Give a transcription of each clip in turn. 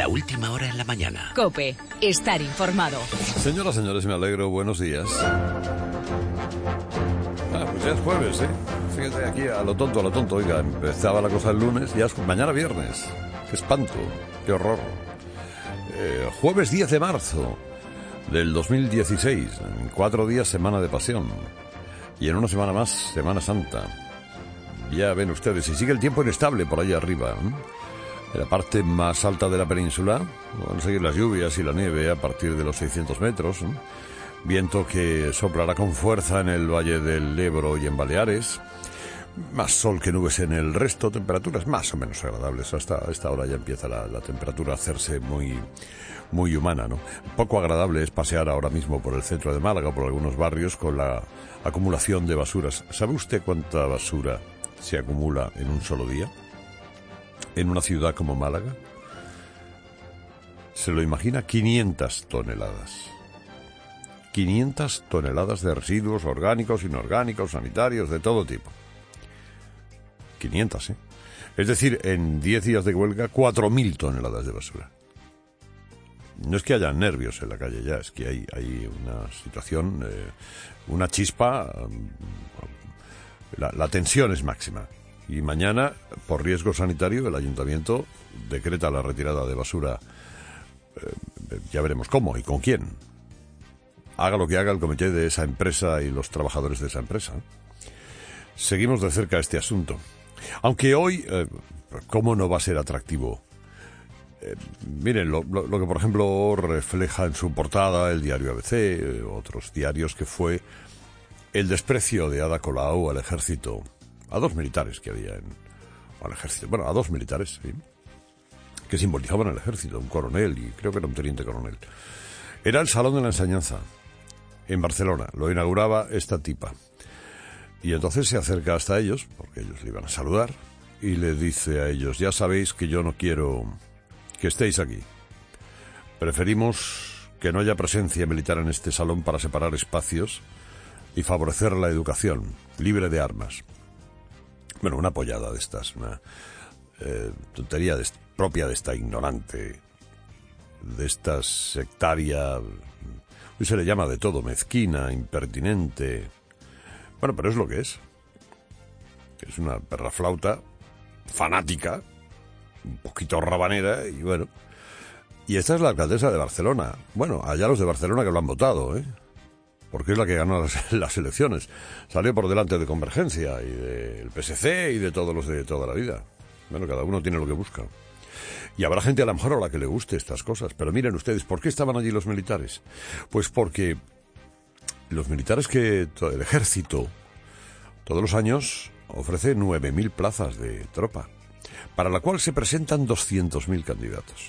La última hora en la mañana. COPE. Estar informado. Señoras, señores, me alegro. Buenos días. Pues ya es jueves, ¿eh? Fíjate aquí a lo tonto. Oiga, empezaba la cosa el lunes, ya es mañana viernes. Qué espanto, qué horror. Jueves 10 de marzo del 2016. En 4 días, Semana de Pasión. Y en una semana más, Semana Santa. Ya ven ustedes, y sigue el tiempo inestable por ahí arriba, ¿eh? En la parte más alta de la península van a seguir las lluvias y la nieve a partir de los 600 metros. Viento que soplará con fuerza en el Valle del Ebro y en Baleares. Más sol que nubes en el resto. Temperaturas más o menos agradables. Hasta esta hora ya empieza la temperatura a hacerse muy humana, ¿no? Poco agradable es pasear ahora mismo por el centro de Málaga, por algunos barrios, con la acumulación de basuras. ¿Sabe usted cuánta basura se acumula en un solo día en una ciudad como Málaga? ¿Se lo imagina? 500 toneladas. 500 toneladas de residuos orgánicos, inorgánicos, sanitarios, de todo tipo. 500, ¿eh? Es decir, en 10 días de huelga, 4.000 toneladas de basura. No es que haya nervios en la calle ya, es que hay una situación, una chispa, la tensión es máxima. Y mañana, por riesgo sanitario, el ayuntamiento decreta la retirada de basura. Ya veremos cómo y con quién. Haga lo que haga el comité de esa empresa y los trabajadores de esa empresa. Seguimos de cerca este asunto. Aunque hoy, ¿cómo no va a ser atractivo? Miren, lo que por ejemplo refleja en su portada el diario ABC, otros diarios, que fue el desprecio de Ada Colau al ejército. A 2 militares que había al ejército. Bueno, a 2 militares, ¿sí?, que simbolizaban el ejército, un coronel y creo que era un teniente coronel. Era el Salón de la Enseñanza en Barcelona, lo inauguraba esta tipa. Y entonces se acerca hasta ellos, porque ellos le iban a saludar, y le dice a ellos: ya sabéis que yo no quiero que estéis aquí. Preferimos que no haya presencia militar en este salón para separar espacios y favorecer la educación libre de armas. Bueno, una pollada de estas, una tontería propia de esta ignorante, de esta sectaria, hoy se le llama de todo, mezquina, impertinente. Bueno, pero es lo que es. Es una perraflauta fanática, un poquito rabanera, y bueno. Y esta es la alcaldesa de Barcelona. Bueno, allá los de Barcelona que lo han votado, ¿eh? Porque es la que ganó las elecciones. Salió por delante de Convergencia y del PSC y de todos los de toda la vida. Bueno, cada uno tiene lo que busca. Y habrá gente a lo mejor a la que le guste estas cosas. Pero miren ustedes, ¿por qué estaban allí los militares? Pues porque los militares el ejército, todos los años ofrece 9.000 plazas de tropa, para la cual se presentan 200.000 candidatos.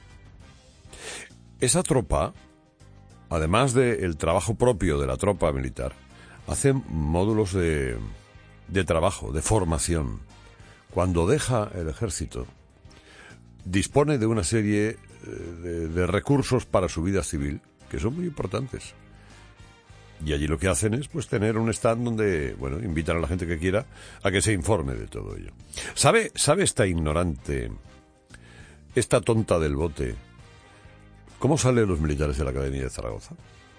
Esa tropa, además del trabajo propio de la tropa militar, hacen módulos de trabajo, de formación. Cuando deja el ejército, dispone de una serie de recursos para su vida civil, que son muy importantes. Y allí lo que hacen es pues tener un stand donde, bueno, invitan a la gente que quiera a que se informe de todo ello. ¿Sabe esta ignorante, esta tonta del bote, cómo salen los militares de la Academia de Zaragoza?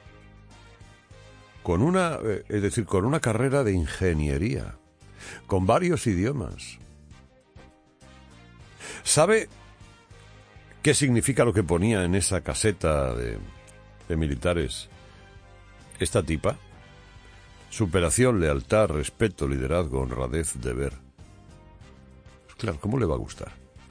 Con una carrera de ingeniería, con varios idiomas. ¿Sabe qué significa lo que ponía en esa caseta de militares esta tipa? Superación, lealtad, respeto, liderazgo, honradez, deber. Pues claro, ¿cómo le va a gustar?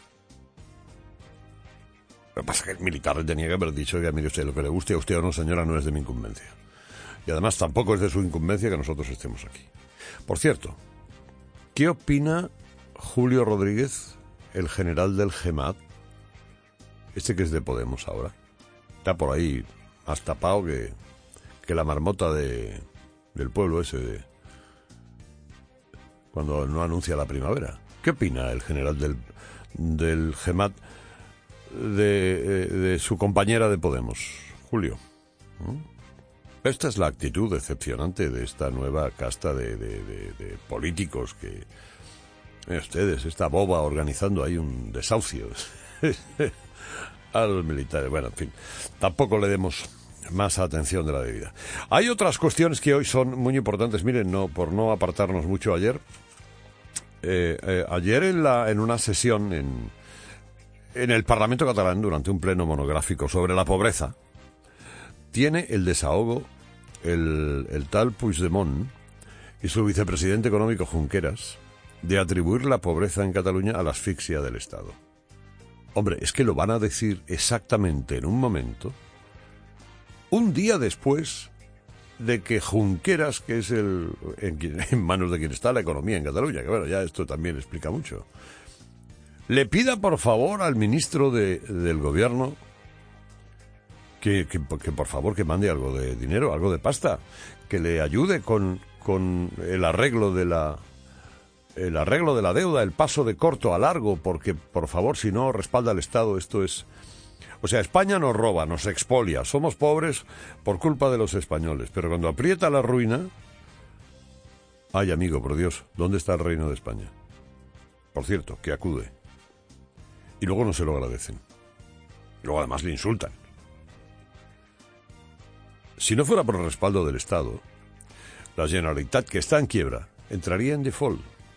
Lo que pasa es que el militar le tenía que haber dicho: oiga, mire usted, lo que le guste a usted o no, señora, no es de mi incumbencia. Y además tampoco es de su incumbencia que nosotros estemos aquí. Por cierto, ¿qué opina Julio Rodríguez, el general del GEMAT? Este que es de Podemos ahora. Está por ahí más tapado que la marmota del pueblo ese cuando no anuncia la primavera. ¿Qué opina el general del GEMAT de su compañera de Podemos, Julio? Esta es la actitud decepcionante de esta nueva casta de políticos que... ustedes, esta boba organizando ahí un desahucio. a los militares. Bueno, en fin, tampoco le demos más atención de la debida. Hay otras cuestiones que hoy son muy importantes. Miren, por no apartarnos mucho ayer. Ayer en una sesión en el Parlamento catalán, durante un pleno monográfico sobre la pobreza, tiene el desahogo el tal Puigdemont y su vicepresidente económico Junqueras de atribuir la pobreza en Cataluña a la asfixia del Estado. Hombre, es que lo van a decir exactamente en un momento, un día después de que Junqueras, que es en manos de quien está la economía en Cataluña, que bueno, ya esto también explica mucho, le pida por favor al ministro del gobierno que por favor que mande algo de dinero, algo de pasta, que le ayude con el arreglo de la deuda, el paso de corto a largo, porque por favor, si no respalda al Estado, esto es... O sea, España nos roba, nos expolia, somos pobres por culpa de los españoles, pero cuando aprieta la ruina... Ay, amigo, por Dios, ¿dónde está el reino de España? Por cierto, que acude. Y luego no se lo agradecen. Luego además le insultan. Si no fuera por el respaldo del Estado, la Generalitat, que está en quiebra, entraría en default.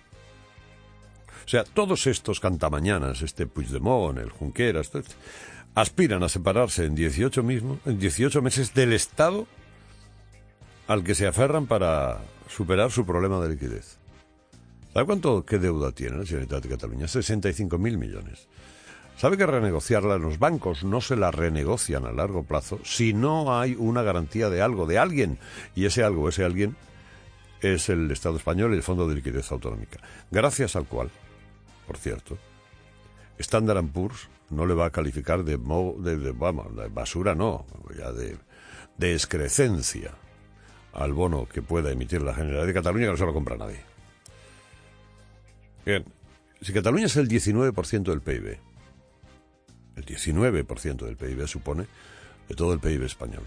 O sea, todos estos cantamañanas, este Puigdemont, el Junqueras, aspiran a separarse en 18 meses del Estado al que se aferran para superar su problema de liquidez. ¿Sabe qué deuda tiene la Generalitat de Cataluña? 65.000 millones. ¿Sabe que renegociarla? Los bancos no se la renegocian a largo plazo si no hay una garantía de algo, de alguien. Y ese alguien es el Estado español y el Fondo de Liquidez Autonómica. Gracias al cual, por cierto, Standard & Poor's no le va a calificar de basura, no, ya de excrecencia al bono que pueda emitir la Generalitat de Cataluña, que no se lo compra nadie. Bien, si Cataluña es el 19% del PIB, el 19% del PIB supone de todo el PIB español,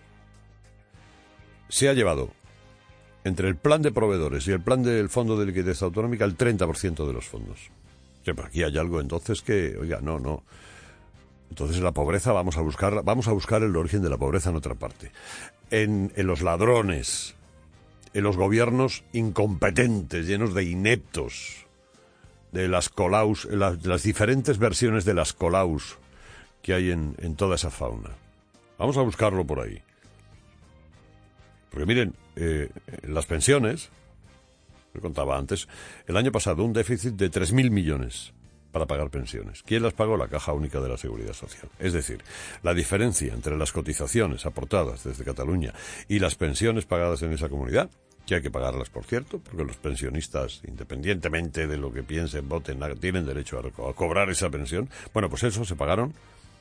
se ha llevado entre el plan de proveedores y el plan del Fondo de Liquidez Autonómica el 30% de los fondos. O sea, aquí hay algo entonces que, oiga, no. Entonces la pobreza vamos a buscar el origen de la pobreza en otra parte. En los ladrones, en los gobiernos incompetentes, llenos de ineptos, de las colaus, las diferentes versiones de las colaus que hay en toda esa fauna. Vamos a buscarlo por ahí. Porque miren, las pensiones, lo contaba antes, el año pasado un déficit de 3.000 millones para pagar pensiones. ¿Quién las pagó? La Caja Única de la Seguridad Social. Es decir, la diferencia entre las cotizaciones aportadas desde Cataluña y las pensiones pagadas en esa comunidad, que hay que pagarlas, por cierto, porque los pensionistas, independientemente de lo que piensen, voten, tienen derecho a cobrar esa pensión. Bueno, pues eso se pagaron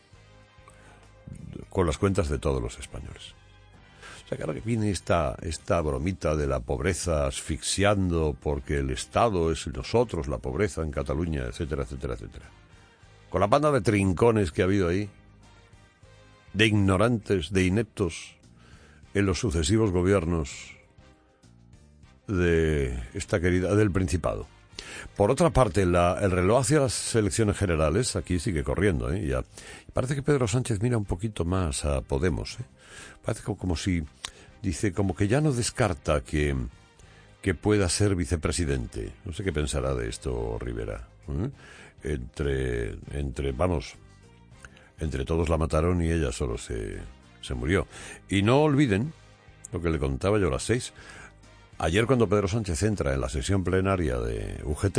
con las cuentas de todos los españoles. O sea, que ahora que viene esta bromita de la pobreza asfixiando porque el Estado es nosotros, la pobreza en Cataluña, etcétera, etcétera, etcétera. Con la banda de trincones que ha habido ahí, de ignorantes, de ineptos, en los sucesivos gobiernos de esta querida, del Principado. Por otra parte, el reloj hacia las elecciones generales aquí sigue corriendo, ya. Parece que Pedro Sánchez mira un poquito más a Podemos, Parece como si, dice, como que ya no descarta que pueda ser vicepresidente. No sé qué pensará de esto Rivera. Entre todos la mataron y ella solo se murió. Y no olviden lo que le contaba yo a las 6. Ayer, cuando Pedro Sánchez entra en la sesión plenaria de UGT,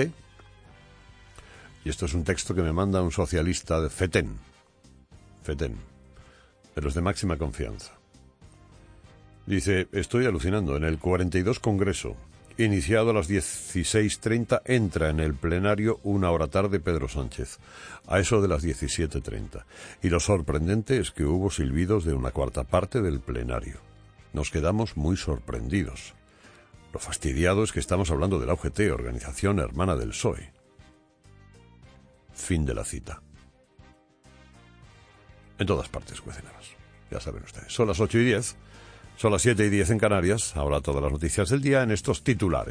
y esto es un texto que me manda un socialista de FETEN, de los de máxima confianza. Dice, estoy alucinando, en el 42 Congreso, iniciado a las 16:30, entra en el plenario una hora tarde Pedro Sánchez, a eso de las 17:30. Y lo sorprendente es que hubo silbidos de una cuarta parte del plenario. Nos quedamos muy sorprendidos. Lo fastidiado es que estamos hablando de la UGT, organización hermana del PSOE. Fin de la cita. En todas partes cuecen habas. Ya saben ustedes. Son las 8:10, son las 7:10 en Canarias. Ahora todas las noticias del día en estos titulares.